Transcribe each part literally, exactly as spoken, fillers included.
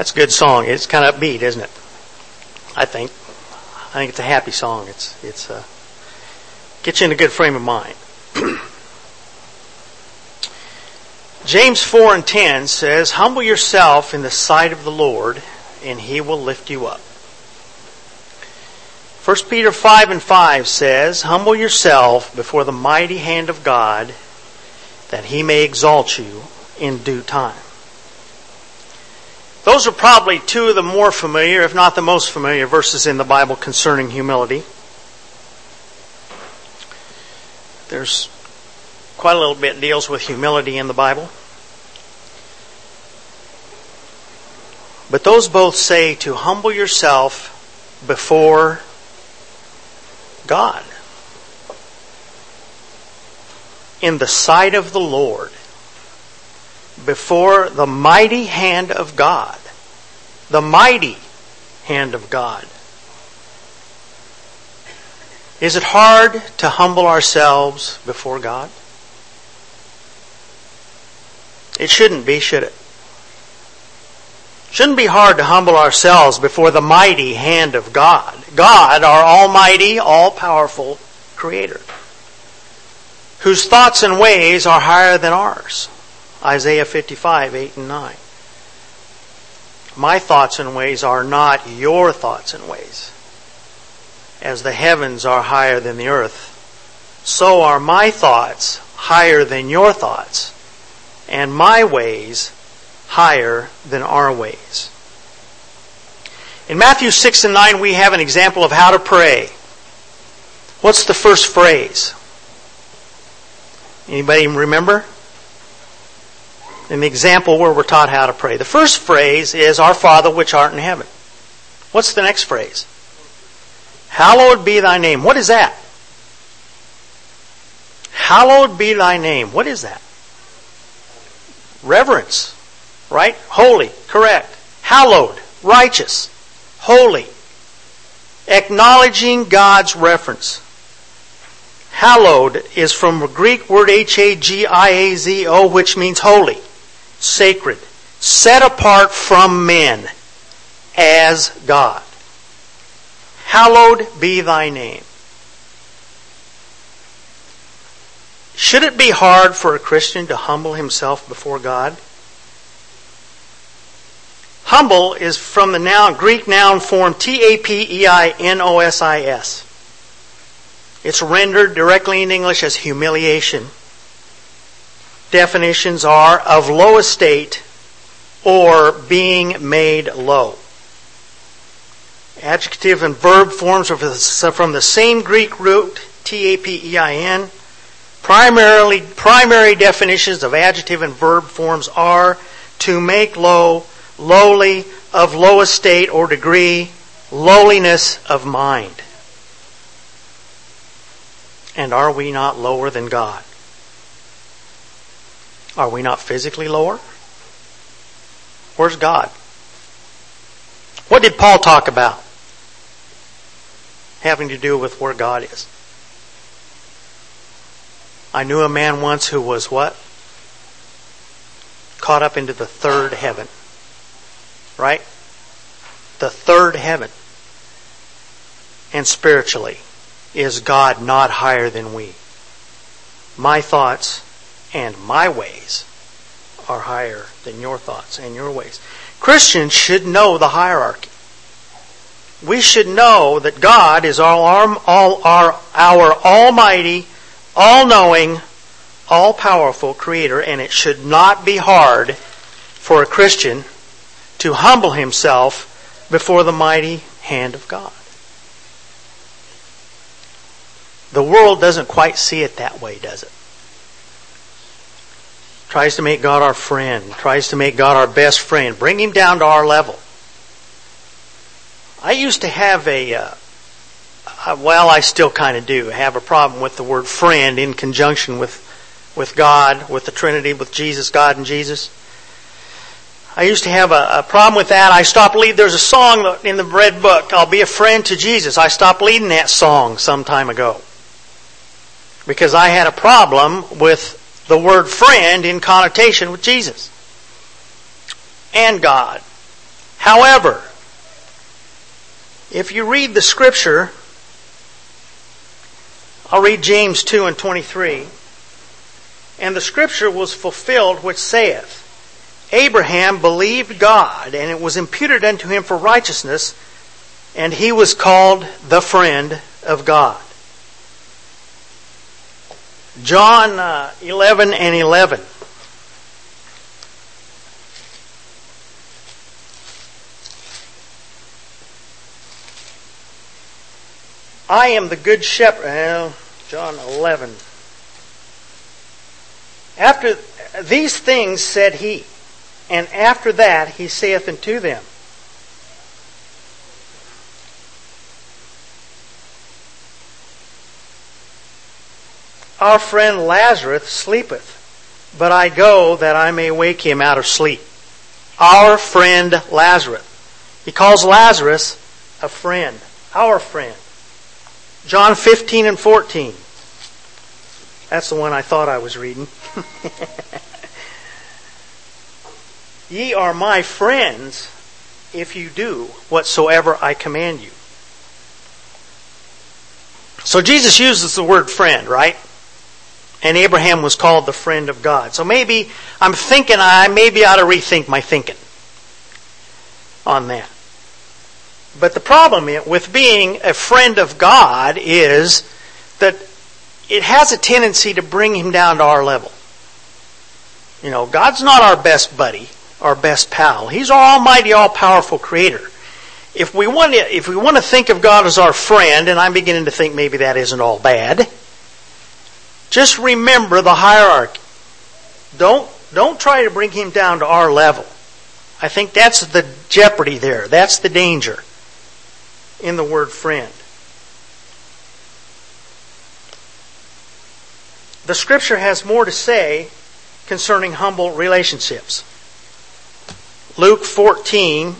That's a good song. It's kind of upbeat, isn't it? I think. I think it's a happy song. It's it's uh, gets you in a good frame of mind. James four and ten says, "Humble yourself in the sight of the Lord, and He will lift you up." First Peter five and five says, "Humble yourself before the mighty hand of God, that He may exalt you in due time." Those are probably two of the more familiar, if not the most familiar, verses in the Bible concerning humility. There's quite a little bit deals with humility in the Bible. But those both say to humble yourself before God, in the sight of the Lord, before the mighty hand of God. The mighty hand of God. Is it hard to humble ourselves before God? It shouldn't be, should it? Shouldn't be hard to humble ourselves before the mighty hand of God. God, our almighty, all-powerful Creator, whose thoughts and ways are higher than ours. Isaiah fifty-five, eight and nine. My thoughts and ways are not your thoughts and ways. As the heavens are higher than the earth, so are my thoughts higher than your thoughts, and my ways higher than our ways. In Matthew six and nine, we have an example of how to pray. What's the first phrase? Anybody remember? In the example where we're taught how to pray. The first phrase is, "Our Father which art in heaven." What's the next phrase? "Hallowed be thy name." What is that? Hallowed be thy name. What is that? Reverence. Right? Holy. Correct. Hallowed. Righteous. Holy. Acknowledging God's reference. Hallowed is from the Greek word H A G I A Z O, which means holy, sacred, set apart from men as God. Hallowed be thy name. Should it be hard for a Christian to humble himself before God? Humble is from the noun, Greek noun form T A P E I N O S I S. It's rendered directly in English as humiliation. Definitions are of low estate or being made low. Adjective and verb forms are from the same Greek root, T A P E I N. Primarily, primary definitions of adjective and verb forms are to make low, lowly, of low estate or degree, lowliness of mind. And are we not lower than God? Are we not physically lower? Where's God? What did Paul talk about? Having to do with where God is. I knew a man once who was what? Caught up into the third heaven. Right? The third heaven. And spiritually, is God not higher than we? My thoughts and my ways are higher than your thoughts and your ways. Christians should know the hierarchy. We should know that God is all our, all our, our almighty, all-knowing, all-powerful Creator, and it should not be hard for a Christian to humble himself before the mighty hand of God. The world doesn't quite see it that way, does it? Tries to make God our friend. Tries to make God our best friend. Bring Him down to our level. I used to have a, uh, well, I still kind of do, have a problem with the word friend in conjunction with, with God, with the Trinity, with Jesus, God and Jesus. I used to have a, a problem with that. I stopped leading. There's a song in the Red Book, "I'll be a friend to Jesus." I stopped leading that song some time ago. Because I had a problem with the word friend in connotation with Jesus and God. However, if you read the scripture, I'll read James two and twenty-three. And the scripture was fulfilled which saith, Abraham believed God, and it was imputed unto him for righteousness, and he was called the friend of God. John uh, eleven and eleven. I am the good shepherd. Well, John eleven. After these things said he, and after that he saith unto them, Our friend Lazarus sleepeth, but I go that I may wake him out of sleep. Our friend Lazarus. He calls Lazarus a friend. Our friend. John fifteen and fourteen. That's the one I thought I was reading. Ye are my friends if you do whatsoever I command you. So Jesus uses the word friend, right? And Abraham was called the friend of God. So maybe I'm thinking I maybe ought to rethink my thinking on that. But the problem with being a friend of God is that it has a tendency to bring him down to our level. You know, God's not our best buddy, our best pal. He's our almighty, all-powerful creator. If we want to, if we want to think of God as our friend, and I'm beginning to think maybe that isn't all bad, just remember the hierarchy. Don't, don't try to bring him down to our level. I think that's the jeopardy there. That's the danger in the word friend. The scripture has more to say concerning humble relationships. Luke fourteen,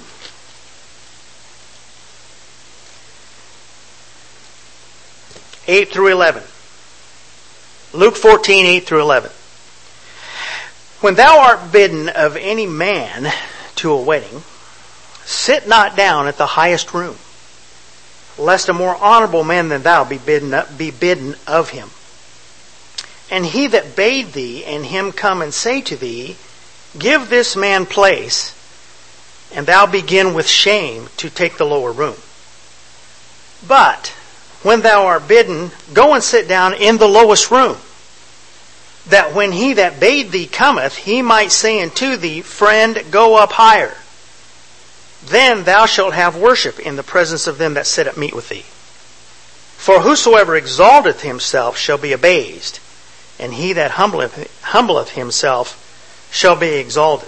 eight through eleven. Luke fourteen, eight through eleven. When thou art bidden of any man to a wedding, sit not down at the highest room, lest a more honorable man than thou be bidden, be bidden of him. And he that bade thee and him come and say to thee, Give this man place, and thou begin with shame to take the lower room. But when thou art bidden, go and sit down in the lowest room, that when he that bade thee cometh, he might say unto thee, Friend, go up higher. Then thou shalt have worship in the presence of them that sit at meat with thee. For whosoever exalteth himself shall be abased, and he that humbleth, humbleth himself shall be exalted.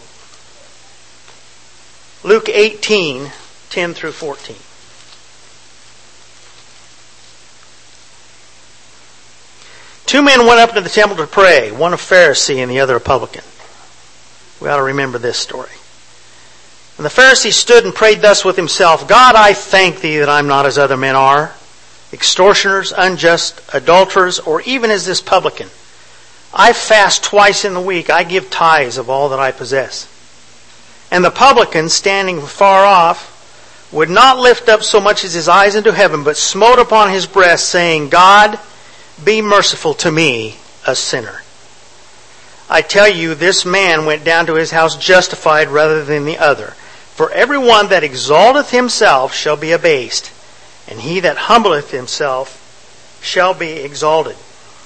Luke eighteen, ten through fourteen. Two men went up to the temple to pray, one a Pharisee and the other a publican. We ought to remember this story. And the Pharisee stood and prayed thus with himself, God, I thank thee that I'm not as other men are, extortioners, unjust, adulterers, or even as this publican. I fast twice in the week. I give tithes of all that I possess. And the publican, standing far off, would not lift up so much as his eyes into heaven, but smote upon his breast, saying, God, be merciful to me, a sinner. I tell you, this man went down to his house justified rather than the other. For everyone that exalteth himself shall be abased, and he that humbleth himself shall be exalted.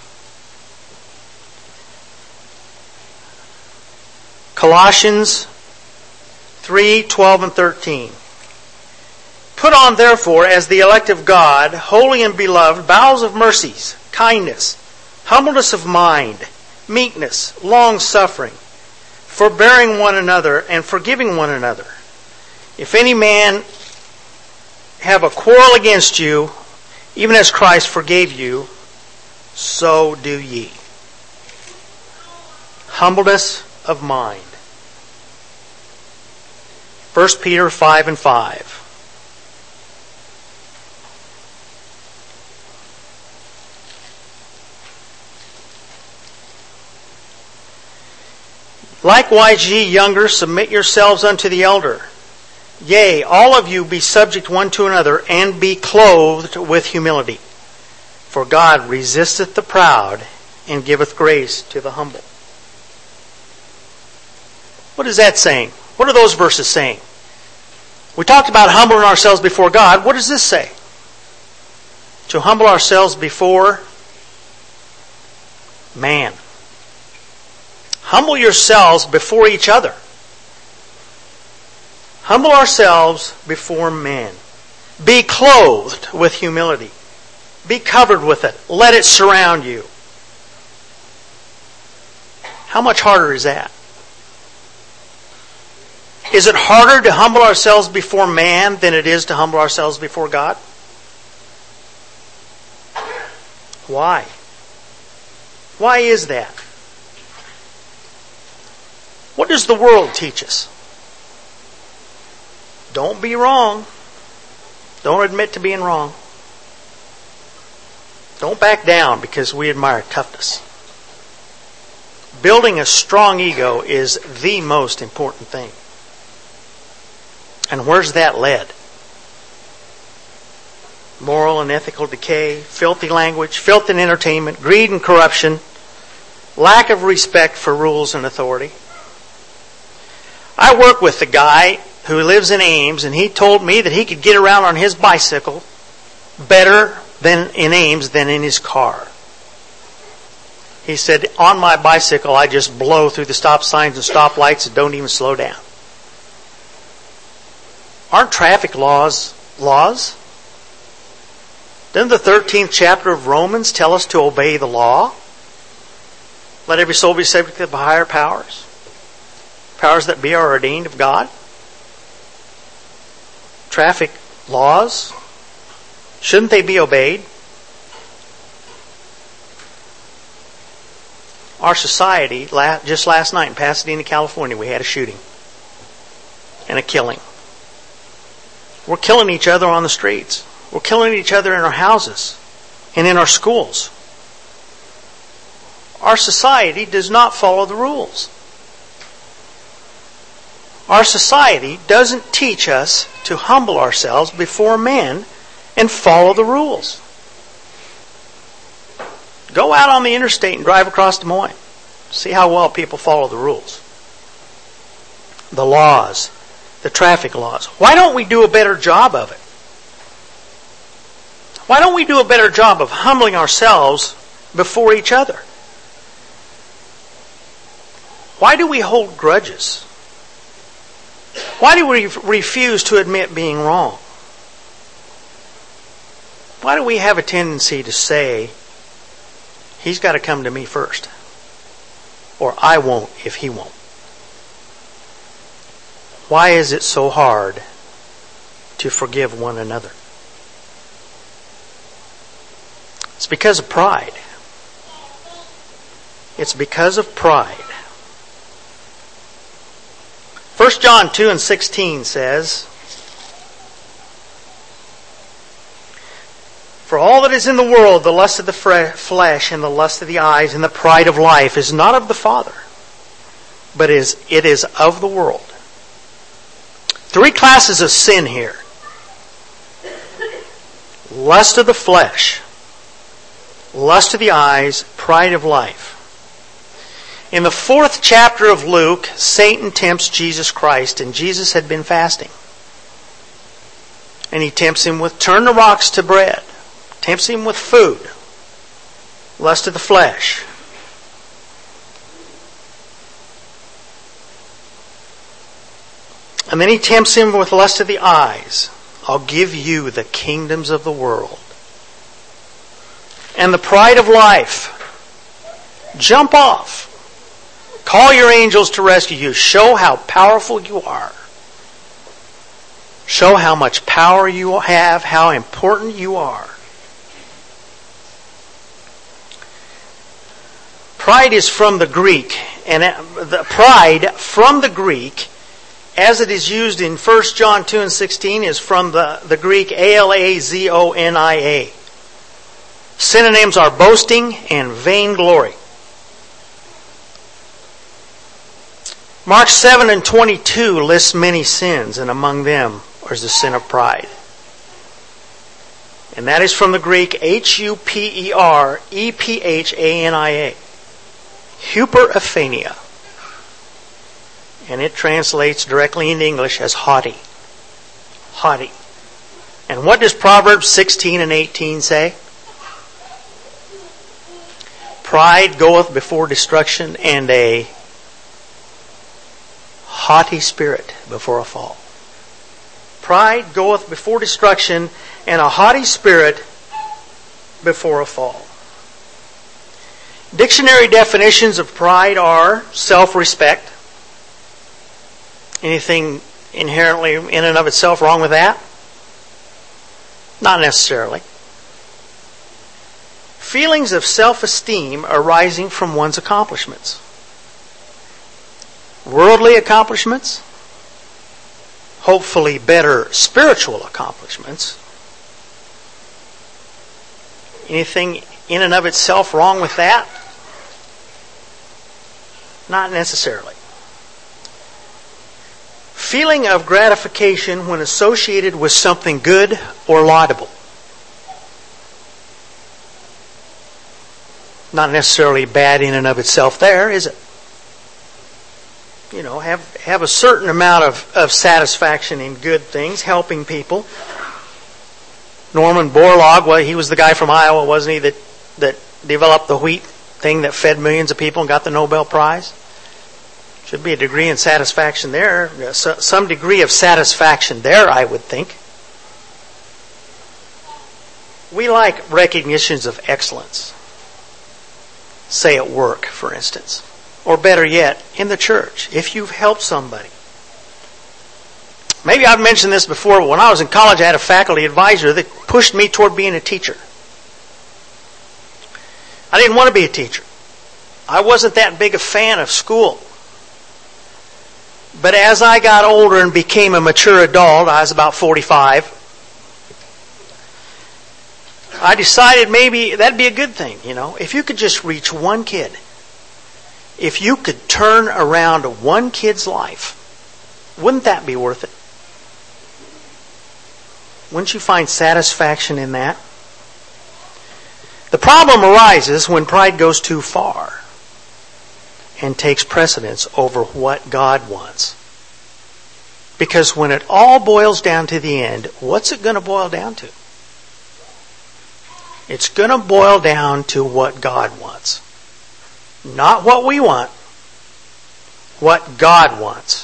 Colossians three, twelve and thirteen. Put on therefore, as the elect of God, holy and beloved, bowels of mercies, kindness, humbleness of mind, meekness, long-suffering, forbearing one another, and forgiving one another. If any man have a quarrel against you, even as Christ forgave you, so do ye. Humbleness of mind. First Peter five and five. Likewise ye younger, submit yourselves unto the elder. Yea, all of you be subject one to another, and be clothed with humility. For God resisteth the proud, and giveth grace to the humble. What is that saying? What are those verses saying? We talked about humbling ourselves before God. What does this say? To humble ourselves before man. Humble yourselves before each other. Humble ourselves before man. Be clothed with humility. Be covered with it. Let it surround you. How much harder is that? Is it harder to humble ourselves before man than it is to humble ourselves before God? Why? Why is that? What does the world teach us? Don't be wrong. Don't admit to being wrong. Don't back down because we admire toughness. Building a strong ego is the most important thing. And where's that led? Moral and ethical decay, filthy language, filth and entertainment, greed and corruption, lack of respect for rules and authority. I work with a guy who lives in Ames, and he told me that he could get around on his bicycle better than in Ames than in his car. He said, on my bicycle, I just blow through the stop signs and stop lights and don't even slow down. Aren't traffic laws laws? Doesn't the thirteenth chapter of Romans tell us to obey the law? Let every soul be subject to the higher powers. Powers that be are ordained of God. Traffic laws, shouldn't they be obeyed? Our society, just last night in Pasadena, California, we had a shooting and a killing. We're killing each other on the streets. We're killing each other in our houses and in our schools. Our society does not follow the rules. Our society doesn't teach us to humble ourselves before men and follow the rules. Go out on the interstate and drive across Des Moines. See how well people follow the rules. The laws. The traffic laws. Why don't we do a better job of it? Why don't we do a better job of humbling ourselves before each other? Why do we hold grudges? Why do we refuse to admit being wrong? Why do we have a tendency to say, he's got to come to me first, or I won't if he won't? Why is it so hard to forgive one another? It's because of pride. It's because of pride. First John two and sixteen says, for all that is in the world, the lust of the flesh and the lust of the eyes and the pride of life is not of the Father, but is it is of the world. Three classes of sin here. Lust of the flesh, lust of the eyes, pride of life. In the fourth chapter of Luke, Satan tempts Jesus Christ, and Jesus had been fasting. And he tempts him with turn the rocks to bread. Tempts him with food. Lust of the flesh. And then he tempts him with lust of the eyes. I'll give you the kingdoms of the world. And the pride of life. Jump off. Call your angels to rescue you. Show how powerful you are. Show how much power you have, how important you are. Pride is from the Greek, and the pride from the Greek, as it is used in First John two and sixteen, is from the, the Greek A L A Z O N I A. Synonyms are boasting and vainglory. Mark seven and twenty-two lists many sins, and among them is the sin of pride. And that is from the Greek H U P E R E P H A N I A. Hyperephania. And it translates directly into English as haughty. Haughty. And what does Proverbs sixteen and eighteen say? Pride goeth before destruction, and a haughty spirit before a fall. Pride goeth before destruction, and a haughty spirit before a fall. Dictionary definitions of pride are self-respect. Anything inherently in and of itself wrong with that? Not necessarily. Feelings of self-esteem arising from one's accomplishments. Worldly accomplishments. Hopefully better spiritual accomplishments. Anything in and of itself wrong with that? Not necessarily. Feeling of gratification when associated with something good or laudable. Not necessarily bad in and of itself there, is it? You know, have have a certain amount of, of satisfaction in good things, helping people. Norman Borlaug, well, he was the guy from Iowa, wasn't he, that, that developed the wheat thing that fed millions of people and got the Nobel Prize? Should be a degree in satisfaction there. Some degree of satisfaction there, I would think. We like recognitions of excellence. Say at work, for instance. Or better yet, in the church, if you've helped somebody. Maybe I've mentioned this before, but when I was in college, I had a faculty advisor that pushed me toward being a teacher. I didn't want to be a teacher. I wasn't that big a fan of school. But as I got older and became a mature adult, I was about forty-five, I decided maybe that'd be a good thing, you know. If you could just reach one kid, if you could turn around one kid's life, wouldn't that be worth it? Wouldn't you find satisfaction in that? The problem arises when pride goes too far and takes precedence over what God wants. Because when it all boils down to the end, what's it going to boil down to? It's going to boil down to what God wants. Not what we want. What God wants.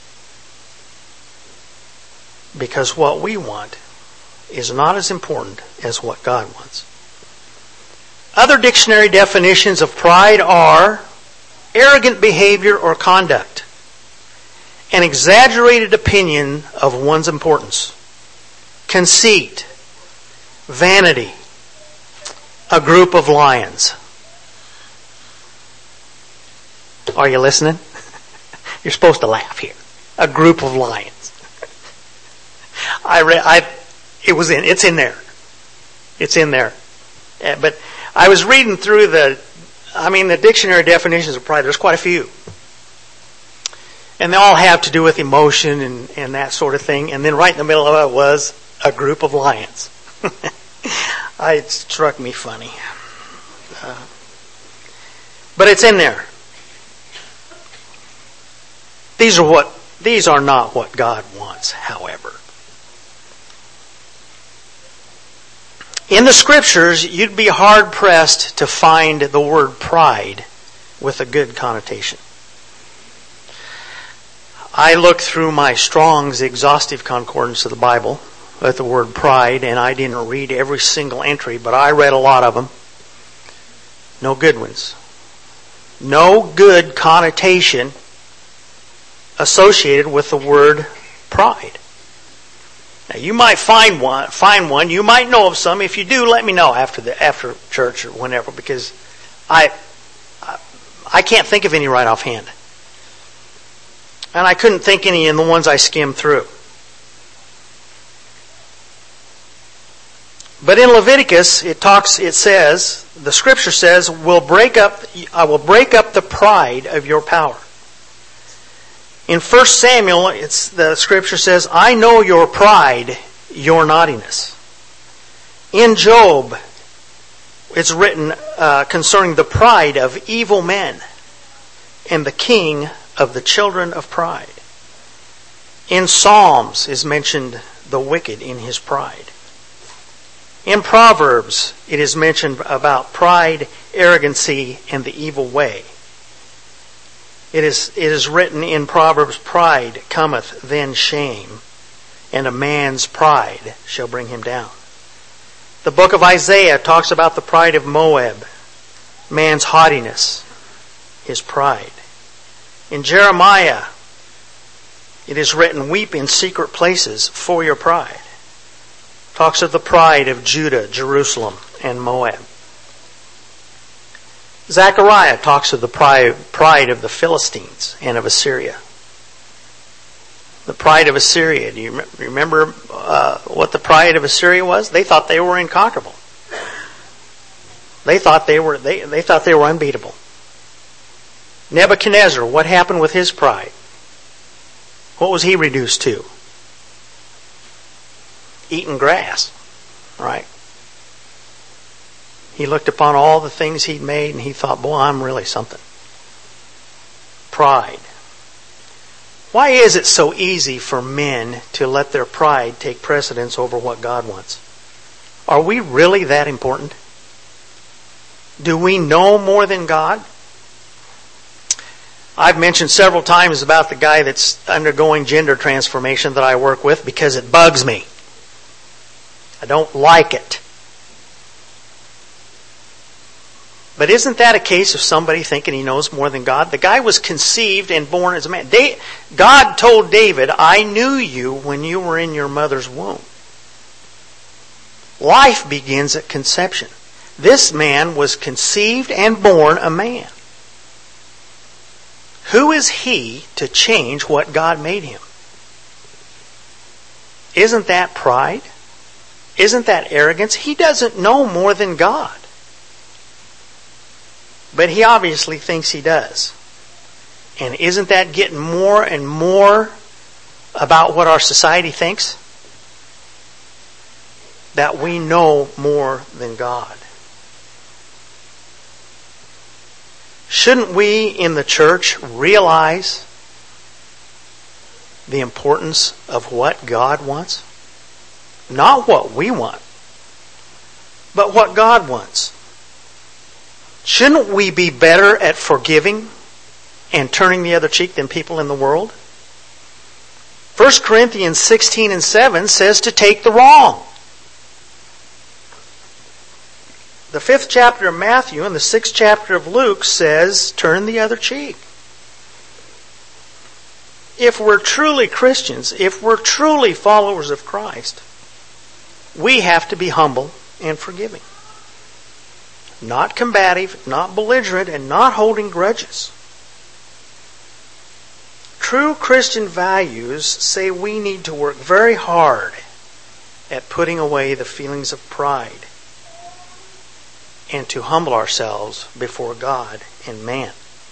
Because what we want is not as important as what God wants. Other dictionary definitions of pride are arrogant behavior or conduct, an exaggerated opinion of one's importance, conceit, vanity, a group of lions. Are you listening? You're supposed to laugh here. A group of lions. I read. I. It was in. It's in there. It's in there. But I was reading through the. I mean, the dictionary definitions of pride. There's quite a few, and they all have to do with emotion and and that sort of thing. And then right in the middle of it was a group of lions. I, it struck me funny, uh, but it's in there. These are what. These are not what God wants, however. In the Scriptures, you'd be hard-pressed to find the word pride with a good connotation. I looked through my Strong's exhaustive concordance of the Bible at the word pride, and I didn't read every single entry, but I read a lot of them. No good ones. No good connotation associated with the word pride. Now, you might find one, find one. You might know of some. If you do, let me know after the after church or whenever, because I I, I can't think of any right offhand, and I couldn't think any in the ones I skimmed through. But in Leviticus, it talks. It says the Scripture says, "Will break up. I will break up the pride of your power." In First Samuel, it's, the scripture says, I know your pride, your naughtiness. In Job, it's written uh, concerning the pride of evil men and the king of the children of pride. In Psalms is mentioned the wicked in his pride. In Proverbs, it is mentioned about pride, arrogancy, and the evil way. It is, it is written in Proverbs, pride cometh, then shame, and a man's pride shall bring him down. The book of Isaiah talks about the pride of Moab, man's haughtiness, his pride. In Jeremiah, it is written, weep in secret places for your pride. Talks of the pride of Judah, Jerusalem, and Moab. Zechariah talks of the pride of the Philistines and of Assyria. The pride of Assyria. Do you remember uh, what the pride of Assyria was? They thought they were inconquerable. They thought they were they, they thought they were unbeatable. Nebuchadnezzar, what happened with his pride? What was he reduced to? Eating grass, right? He looked upon all the things he'd made and he thought, boy, I'm really something. Pride. Why is it so easy for men to let their pride take precedence over what God wants? Are we really that important? Do we know more than God? I've mentioned several times about the guy that's undergoing gender transformation that I work with because it bugs me. I don't like it. But isn't that a case of somebody thinking he knows more than God? The guy was conceived and born as a man. God told David, I knew you when you were in your mother's womb. Life begins at conception. This man was conceived and born a man. Who is he to change what God made him? Isn't that pride? Isn't that arrogance? He doesn't know more than God. But he obviously thinks he does. And isn't that getting more and more about what our society thinks? That we know more than God. Shouldn't we in the church realize the importance of what God wants? Not what we want, but what God wants. Shouldn't we be better at forgiving and turning the other cheek than people in the world? First Corinthians sixteen and seven says to take the wrong. The fifth chapter of Matthew and the sixth chapter of Luke says turn the other cheek. If we're truly Christians, if we're truly followers of Christ, we have to be humble and forgiving. Not combative, not belligerent, and not holding grudges. True Christian values say we need to work very hard at putting away the feelings of pride and to humble ourselves before God and man.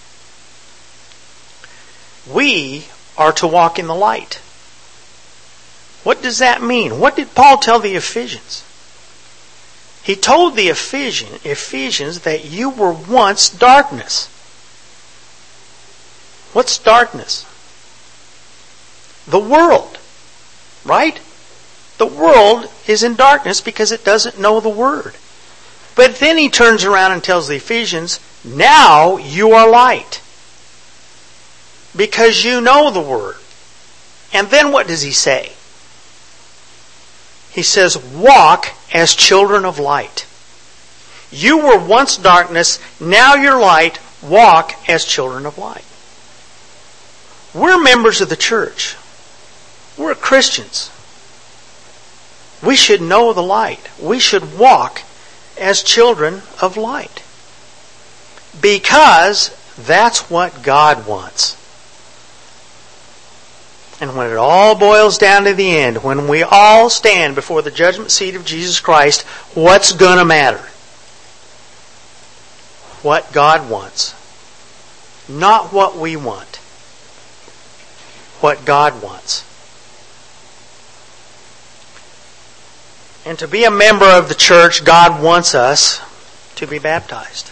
We are to walk in the light. What does that mean? What did Paul tell the Ephesians? He told the Ephesians, Ephesians that you were once darkness. What's darkness? The world. Right? The world is in darkness because it doesn't know the Word. But then he turns around and tells the Ephesians, now you are light. Because you know the Word. And then what does he say? He says, walk as children of light. You were once darkness, now you're light. Walk as children of light. We're members of the church. We're Christians. We should know the light. We should walk as children of light. Because that's what God wants. And when it all boils down to the end, when we all stand before the judgment seat of Jesus Christ, what's going to matter? What God wants. Not what we want. what God wants. And to be a member of the church, God wants us to be baptized.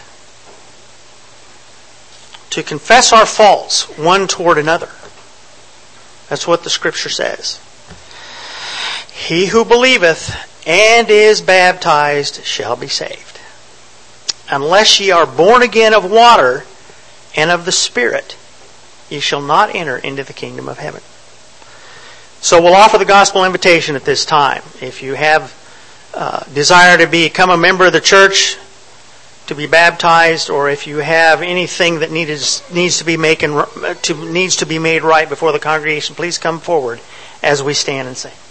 To confess our faults one toward another. That's what the Scripture says. He who believeth and is baptized shall be saved. Unless ye are born again of water and of the Spirit, ye shall not enter into the kingdom of heaven. So we'll offer the gospel invitation at this time. If you have uh, desire to become a member of the church, to be baptized, or if you have anything that needs needs to be making to needs to be made right before the congregation, please come forward as we stand and sing.